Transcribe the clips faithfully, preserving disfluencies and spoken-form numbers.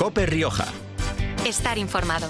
COPE Rioja. Estar informado.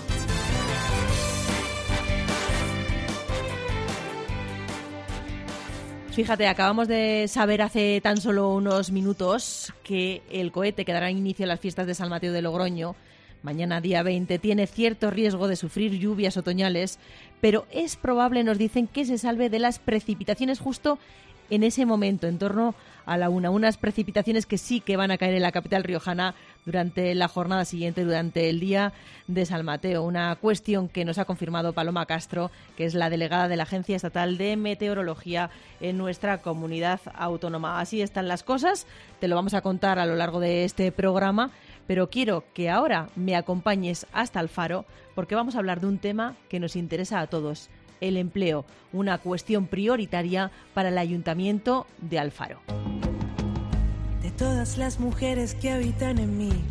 Fíjate, acabamos de saber hace tan solo unos minutos que el cohete que dará inicio a las fiestas de San Mateo de Logroño, mañana día veinte, tiene cierto riesgo de sufrir lluvias otoñales, pero es probable, nos dicen, que se salve de las precipitaciones justo en ese momento, en torno a la una. Unas precipitaciones que sí que van a caer en la capital riojana durante la jornada siguiente, durante el día de San Mateo. Una cuestión que nos ha confirmado Paloma Castro, que es la delegada de la Agencia Estatal de Meteorología en nuestra comunidad autónoma. Así están las cosas, te lo vamos a contar a lo largo de este programa, pero quiero que ahora me acompañes hasta el Faro, porque vamos a hablar de un tema que nos interesa a todos: el empleo, una cuestión prioritaria para el Ayuntamiento de Alfaro. De todas las mujeres que habitan en mí,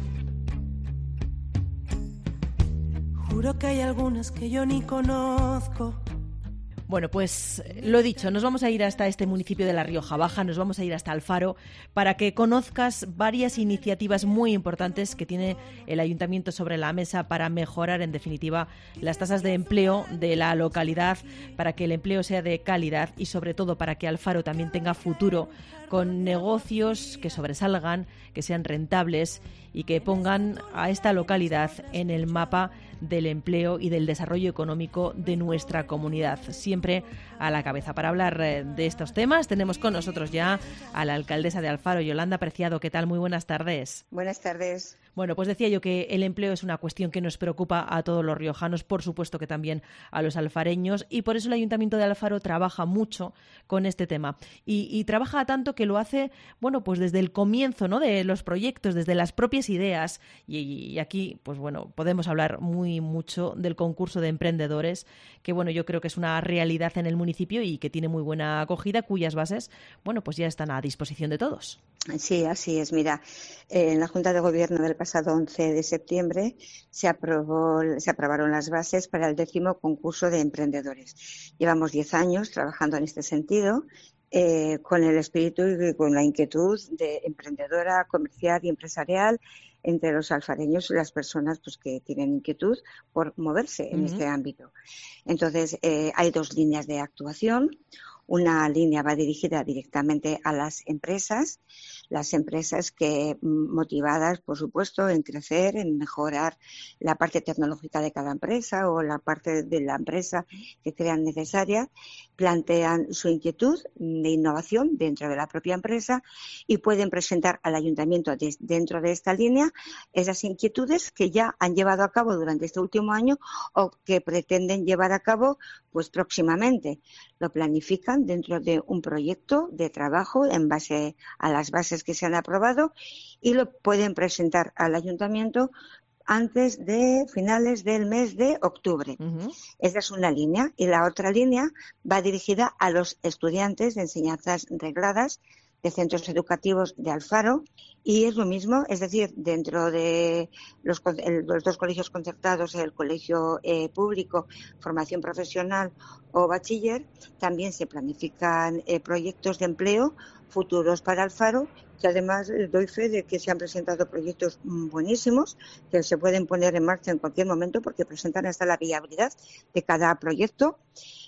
juro que hay algunas que yo ni conozco. Bueno, pues lo dicho, nos vamos a ir hasta este municipio de La Rioja Baja, nos vamos a ir hasta Alfaro para que conozcas varias iniciativas muy importantes que tiene el Ayuntamiento sobre la mesa para mejorar, en definitiva, las tasas de empleo de la localidad, para que el empleo sea de calidad y, sobre todo, para que Alfaro también tenga futuro, con negocios que sobresalgan, que sean rentables y que pongan a esta localidad en el mapa del empleo y del desarrollo económico de nuestra comunidad, siempre a la cabeza. Para hablar de estos temas tenemos con nosotros ya a la alcaldesa de Alfaro, Yolanda Preciado. ¿Qué tal? Muy buenas tardes. Buenas tardes. Bueno, pues decía yo que el empleo es una cuestión que nos preocupa a todos los riojanos, por supuesto que también a los alfareños, y por eso el Ayuntamiento de Alfaro trabaja mucho con este tema. Y, y trabaja tanto que lo hace, bueno, pues desde el comienzo, ¿no?, de los proyectos, desde las propias ideas. Y, y aquí, pues bueno, podemos hablar muy mucho del concurso de emprendedores, que bueno, yo creo que es una realidad en el municipio y que tiene muy buena acogida, cuyas bases, bueno, pues ya están a disposición de todos. Sí, así es. Mira, eh, en la Junta de Gobierno del pasado once de septiembre se aprobó, se aprobaron las bases para el décimo concurso de emprendedores. Llevamos diez años trabajando en este sentido, eh, con el espíritu y con la inquietud de emprendedora, comercial y empresarial entre los alfareños y las personas, pues, que tienen inquietud por moverse en uh-huh. este ámbito. Entonces, eh, hay dos líneas de actuación. Una línea va dirigida directamente a las empresas, las empresas que, motivadas, por supuesto, en crecer, en mejorar la parte tecnológica de cada empresa o la parte de la empresa que crean necesaria, plantean su inquietud de innovación dentro de la propia empresa y pueden presentar al ayuntamiento de, dentro de esta línea esas inquietudes que ya han llevado a cabo durante este último año o que pretenden llevar a cabo, pues, próximamente. Lo planifican dentro de un proyecto de trabajo en base a las bases que se han aprobado y lo pueden presentar al ayuntamiento antes de finales del mes de octubre. Uh-huh. Esa es una línea. Y la otra línea va dirigida a los estudiantes de enseñanzas regladas de centros educativos de Alfaro, y es lo mismo, es decir, dentro de los, el, los dos colegios concertados, el colegio eh, público, formación profesional o bachiller, también se planifican eh, proyectos de empleo futuros para Alfaro, que además eh, doy fe de que se han presentado proyectos buenísimos que se pueden poner en marcha en cualquier momento porque presentan hasta la viabilidad de cada proyecto.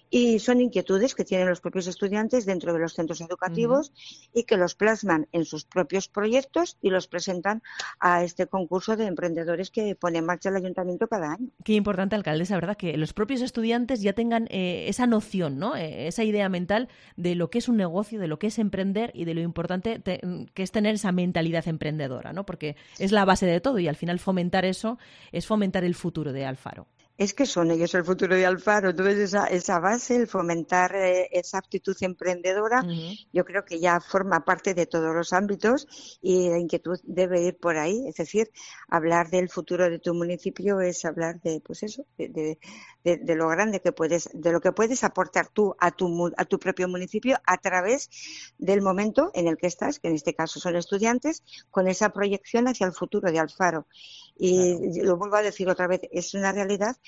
Y son inquietudes que tienen los propios estudiantes dentro de los centros educativos uh-huh. y que los plasman en sus propios proyectos y los presentan a este concurso de emprendedores que pone en marcha el ayuntamiento cada año. Qué importante, alcaldesa, ¿verdad? Que los propios estudiantes ya tengan eh, esa noción, ¿no? Eh, esa idea mental de lo que es un negocio, de lo que es emprender y de lo importante te, que es tener esa mentalidad emprendedora, ¿no? Porque es la base de todo y al final fomentar eso es fomentar el futuro de Alfaro. Es que son ellos el futuro de Alfaro. Entonces, esa, esa base, el fomentar eh, esa aptitud emprendedora, uh-huh. yo creo que ya forma parte de todos los ámbitos y la inquietud debe ir por ahí. Es decir, hablar del futuro de tu municipio es hablar de, pues eso, de, de, de, de lo grande que puedes, de lo que puedes aportar tú a tu, a tu propio municipio a través del momento en el que estás, que en este caso son estudiantes, con esa proyección hacia el futuro de Alfaro. Y claro. Lo vuelvo a decir otra vez, es una realidad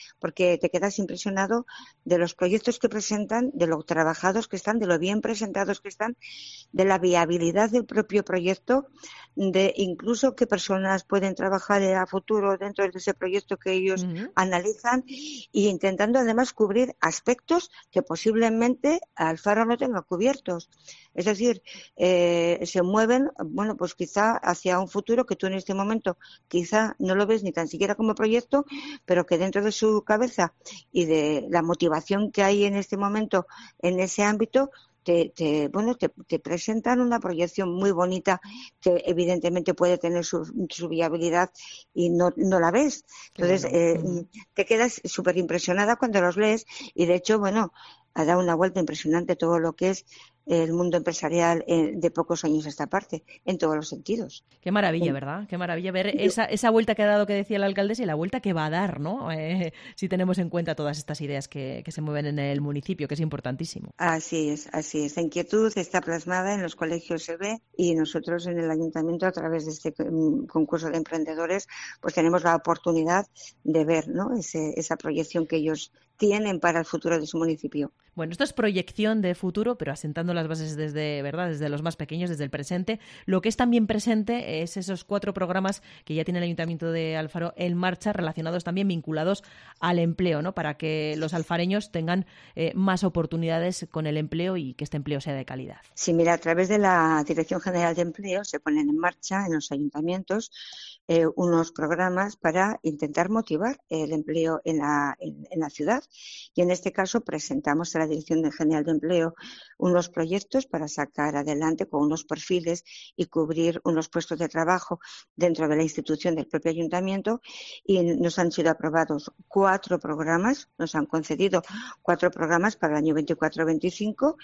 porque te quedas impresionado de los proyectos que presentan, de lo trabajados que están, de lo bien presentados que están, de la viabilidad del propio proyecto, de incluso qué personas pueden trabajar a futuro dentro de ese proyecto que ellos uh-huh. analizan, y intentando además cubrir aspectos que posiblemente Alfaro no tenga cubiertos. Es decir, eh, se mueven, bueno, pues quizá hacia un futuro que tú en este momento quizá no lo ves ni tan siquiera como proyecto, pero que dentro de su cabeza y de la motivación que hay en este momento en ese ámbito, Te, te, bueno, te, te presentan una proyección muy bonita que evidentemente puede tener su, su viabilidad y no, no la ves. Entonces, bueno. eh, uh-huh. te quedas súper impresionada cuando los lees y, de hecho, bueno, ha dado una vuelta impresionante todo lo que es el mundo empresarial de pocos años a esta parte, en todos los sentidos. Qué maravilla, en... ¿verdad? Qué maravilla ver esa, esa vuelta que ha dado, que decía el alcalde, y la vuelta que va a dar, ¿no? Eh, si tenemos en cuenta todas estas ideas que, que se mueven en el municipio, que es importantísimo. Así es, así es. La inquietud está plasmada en los colegios se ve, y nosotros en el ayuntamiento, a través de este concurso de emprendedores, pues tenemos la oportunidad de ver, ¿no? Ese, esa proyección que ellos tienen para el futuro de su municipio. Bueno, esto es proyección de futuro, pero asentando las bases desde, ¿verdad?, desde los más pequeños, desde el presente. Lo que es también presente es esos cuatro programas que ya tiene el Ayuntamiento de Alfaro en marcha, relacionados también, vinculados al empleo, ¿no?, para que los alfareños tengan eh, más oportunidades con el empleo y que este empleo sea de calidad. Sí, mira, a través de la Dirección General de Empleo se ponen en marcha en los ayuntamientos eh, unos programas para intentar motivar el empleo en la, en, en la ciudad, y en este caso presentamos a la Dirección General de Empleo unos proyectos para sacar adelante con unos perfiles y cubrir unos puestos de trabajo dentro de la institución del propio ayuntamiento, y nos han sido aprobados cuatro programas, nos han concedido cuatro programas para el año veinticuatro veinticinco,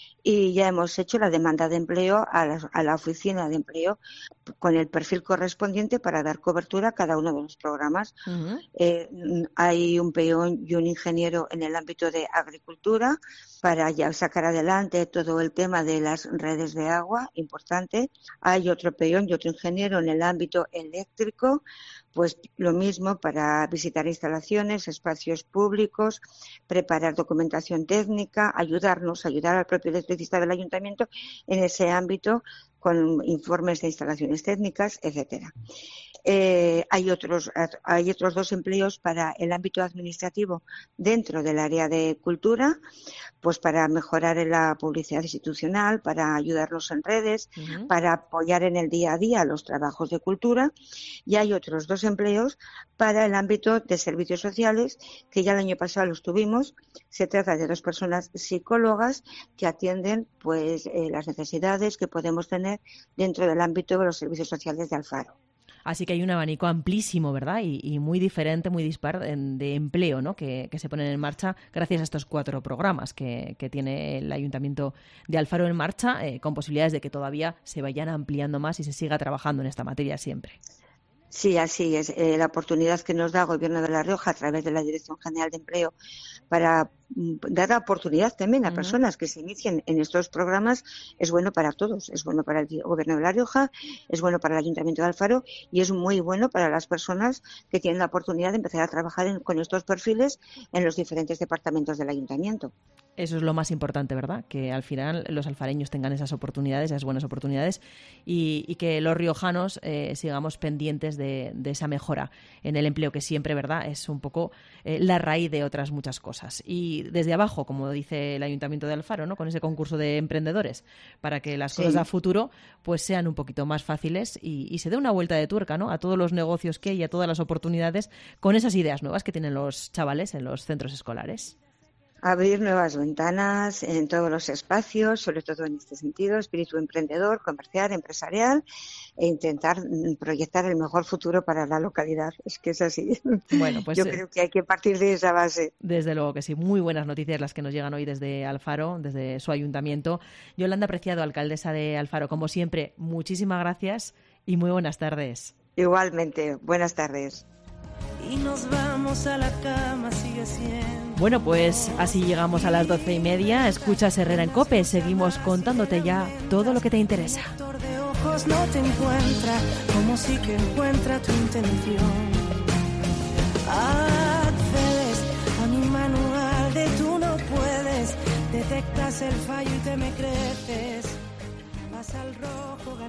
y ya hemos hecho la demanda de empleo a la, a la oficina de empleo con el perfil correspondiente para dar cobertura a cada uno de los programas. Uh-huh. Eh, hay un peón y un ingeniero en el ámbito de agricultura para ya sacar adelante todo el tema de las redes de agua, importante. Hay otro peón y otro ingeniero en el ámbito eléctrico, pues lo mismo para visitar instalaciones, espacios públicos, preparar documentación técnica, ayudarnos, ayudar al propio electricista del ayuntamiento en ese ámbito con informes de instalaciones técnicas, etcétera. Eh, hay otros hay otros dos empleos para el ámbito administrativo dentro del área de cultura, pues para mejorar en la publicidad institucional, para ayudarlos en redes, uh-huh. para apoyar en el día a día los trabajos de cultura, y hay otros dos empleos para el ámbito de servicios sociales, que ya el año pasado los tuvimos. Se trata de dos personas psicólogas que atienden pues eh, las necesidades que podemos tener dentro del ámbito de los servicios sociales de Alfaro. Así que hay un abanico amplísimo, ¿verdad? Y, y muy diferente, muy dispar en, de empleo, ¿no?, que, que se ponen en marcha gracias a estos cuatro programas que, que tiene el Ayuntamiento de Alfaro en marcha, eh, con posibilidades de que todavía se vayan ampliando más y se siga trabajando en esta materia siempre. Sí, así es. Eh, la oportunidad que nos da el Gobierno de La Rioja a través de la Dirección General de Empleo para dar la oportunidad también a uh-huh. personas que se inicien en estos programas es bueno para todos. Es bueno para el Gobierno de La Rioja, es bueno para el Ayuntamiento de Alfaro, y es muy bueno para las personas que tienen la oportunidad de empezar a trabajar en, con estos perfiles en los diferentes departamentos del Ayuntamiento. Eso es lo más importante, ¿verdad? Que al final los alfareños tengan esas oportunidades, esas buenas oportunidades, y, y que los riojanos eh, sigamos pendientes de, de esa mejora en el empleo, que siempre, ¿verdad?, es un poco eh, la raíz de otras muchas cosas. Y desde abajo, como dice el Ayuntamiento de Alfaro, ¿no?, con ese concurso de emprendedores, para que las cosas sí. a futuro pues sean un poquito más fáciles y, y se dé una vuelta de tuerca, ¿no?, a todos los negocios que hay y a todas las oportunidades con esas ideas nuevas que tienen los chavales en los centros escolares. Abrir nuevas ventanas en todos los espacios, sobre todo en este sentido, espíritu emprendedor, comercial, empresarial, e intentar proyectar el mejor futuro para la localidad. Es que es así. Bueno, pues, yo creo que hay que partir de esa base. Desde luego que sí. Muy buenas noticias las que nos llegan hoy desde Alfaro, desde su ayuntamiento. Yolanda Preciado, alcaldesa de Alfaro, como siempre, muchísimas gracias y muy buenas tardes. Igualmente, buenas tardes. Y nos vamos a la cama, sigue siendo. Bueno, pues así llegamos a las doce y media. Escuchas Herrera en COPE. Seguimos contándote ya todo lo que te interesa. De ojos no te encuentra, como sí que encuentra tu intención. Accede detectas el fallo y te me creces. Pasa el rojo,